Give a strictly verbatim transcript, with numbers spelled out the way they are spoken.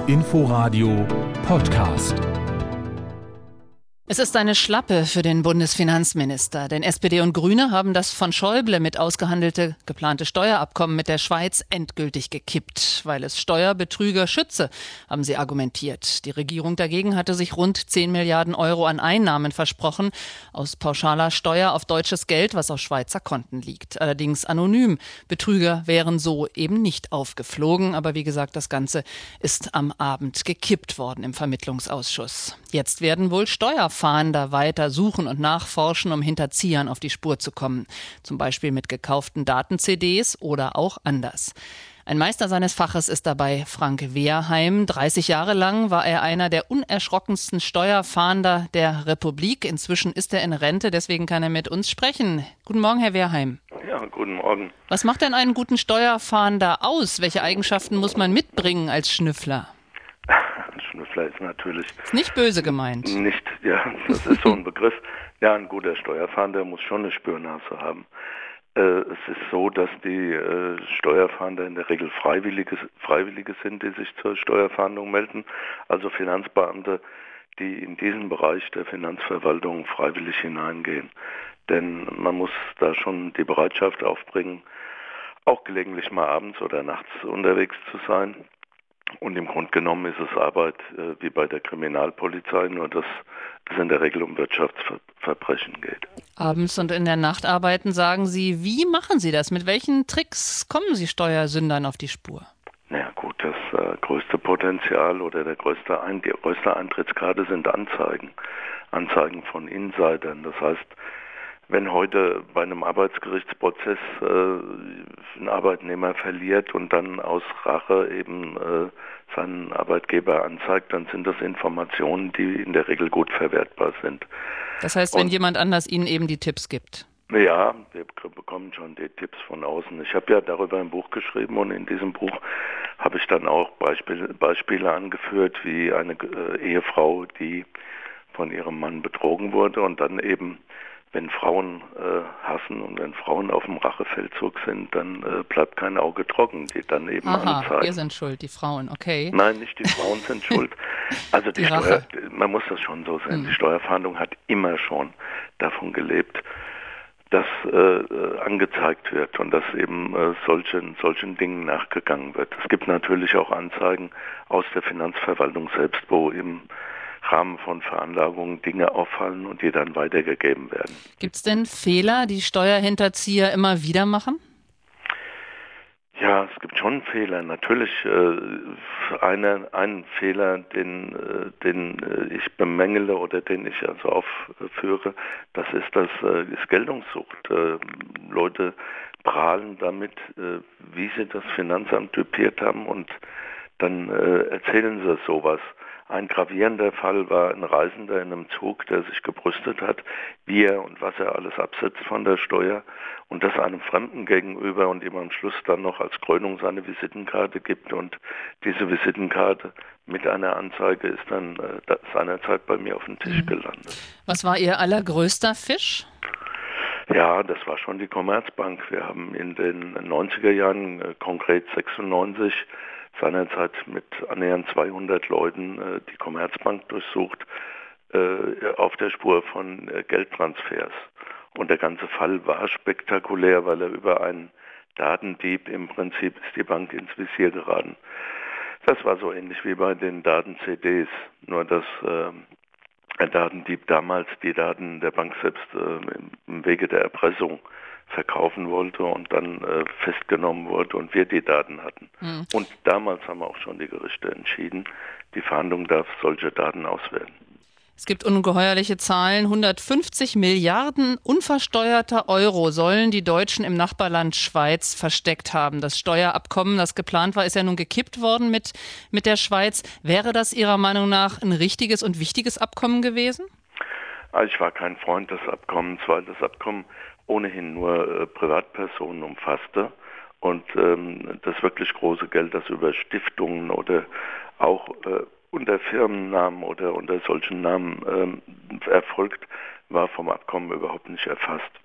Inforadio Podcast. Es ist eine Schlappe für den Bundesfinanzminister, denn S P D und Grüne haben das von Schäuble mit ausgehandelte geplante Steuerabkommen mit der Schweiz endgültig gekippt, weil es Steuerbetrüger schütze, haben sie argumentiert. Die Regierung dagegen hatte sich rund zehn Milliarden Euro an Einnahmen versprochen, aus pauschaler Steuer auf deutsches Geld, was auf Schweizer Konten liegt. Allerdings anonym. Betrüger wären so eben nicht aufgeflogen, aber wie gesagt, das Ganze ist am Abend gekippt worden im Vermittlungsausschuss. Jetzt werden wohl Steuerfahnder weiter suchen und nachforschen, um Hinterziehern auf die Spur zu kommen. Zum Beispiel mit gekauften Daten-C Ds oder auch anders. Ein Meister seines Faches ist dabei Frank Wehrheim. dreißig Jahre lang war er einer der unerschrockensten Steuerfahnder der Republik. Inzwischen ist er in Rente, deswegen kann er mit uns sprechen. Guten Morgen, Herr Wehrheim. Ja, guten Morgen. Was macht denn einen guten Steuerfahnder aus? Welche Eigenschaften muss man mitbringen als Schnüffler? Schnüffler ist natürlich... Ist nicht böse gemeint. Nicht, ja, das ist so ein Begriff. Ja, ein guter Steuerfahnder muss schon eine Spürnase haben. Äh, es ist so, dass die äh, Steuerfahnder in der Regel Freiwillige, Freiwillige sind, die sich zur Steuerfahndung melden. Also Finanzbeamte, die in diesen Bereich der Finanzverwaltung freiwillig hineingehen. Denn man muss da schon die Bereitschaft aufbringen, auch gelegentlich mal abends oder nachts unterwegs zu sein. Und im Grunde genommen ist es Arbeit äh, wie bei der Kriminalpolizei, nur dass es in der Regel um Wirtschaftsverbrechen geht. Abends und in der Nacht arbeiten, sagen Sie. Wie machen Sie das? Mit welchen Tricks kommen Sie Steuersündern auf die Spur? Naja gut, das äh, größte Potenzial oder der größte Ein- die größte Eintrittskarte sind Anzeigen. Anzeigen von Insidern. Das heißt, wenn heute bei einem Arbeitsgerichtsprozess äh, ein Arbeitnehmer verliert und dann aus Rache eben äh, seinen Arbeitgeber anzeigt, dann sind das Informationen, die in der Regel gut verwertbar sind. Das heißt, wenn und, jemand anders Ihnen eben die Tipps gibt? Ja, wir bekommen schon die Tipps von außen. Ich habe ja darüber ein Buch geschrieben und in diesem Buch habe ich dann auch Beispiele, Beispiele angeführt, wie eine äh, Ehefrau, die von ihrem Mann betrogen wurde und dann eben wenn Frauen äh, hassen und wenn Frauen auf dem Rachefeldzug sind, dann äh, bleibt kein Auge trocken, die dann eben Aha, anzeigen. wir sind schuld, die Frauen, okay. Nein, nicht die Frauen sind schuld. Also die, die Steuer, man muss das schon so sehen. Hm. Die Steuerfahndung hat immer schon davon gelebt, dass äh, angezeigt wird und dass eben äh, solchen, solchen Dingen nachgegangen wird. Es gibt natürlich auch Anzeigen aus der Finanzverwaltung selbst, wo eben Rahmen von Veranlagungen Dinge auffallen und die dann weitergegeben werden. Gibt es denn Fehler, die Steuerhinterzieher immer wieder machen? Ja, es gibt schon Fehler. Natürlich äh, eine, einen Fehler, den, äh, den äh, ich bemängele oder den ich also aufführe, das ist das äh, ist Geltungssucht. Äh, Leute prahlen damit, äh, wie sie das Finanzamt typiert haben und dann äh, erzählen sie sowas. Ein gravierender Fall war ein Reisender in einem Zug, der sich gebrüstet hat, wie er und was er alles absetzt von der Steuer und das einem Fremden gegenüber und ihm am Schluss dann noch als Krönung seine Visitenkarte gibt und diese Visitenkarte mit einer Anzeige ist dann äh, seinerzeit bei mir auf dem Tisch gelandet. Was war Ihr allergrößter Fisch? Ja, das war schon die Commerzbank. Wir haben in den neunziger Jahren, äh, konkret sechsundneunzig, seinerzeit mit annähernd zweihundert Leuten äh, die Commerzbank durchsucht, äh, auf der Spur von äh, Geldtransfers. Und der ganze Fall war spektakulär, weil er über einen Datendieb im Prinzip ist die Bank ins Visier geraten. Das war so ähnlich wie bei den Daten-C Ds, nur dass äh, ein Datendieb damals die Daten der Bank selbst äh, im Wege der Erpressung verkaufen wollte und dann äh, festgenommen wurde und wir die Daten hatten. Mhm. Und damals haben auch schon die Gerichte entschieden, die Fahndung darf solche Daten auswerten. Es gibt ungeheuerliche Zahlen. hundertfünfzig Milliarden unversteuerter Euro sollen die Deutschen im Nachbarland Schweiz versteckt haben. Das Steuerabkommen, das geplant war, ist ja nun gekippt worden mit, mit der Schweiz. Wäre das Ihrer Meinung nach ein richtiges und wichtiges Abkommen gewesen? Ich war kein Freund des Abkommens, weil das Abkommen ohnehin nur äh, Privatpersonen umfasste und ähm, das wirklich große Geld, das über Stiftungen oder auch äh, unter Firmennamen oder unter solchen Namen ähm, erfolgt, war vom Abkommen überhaupt nicht erfasst.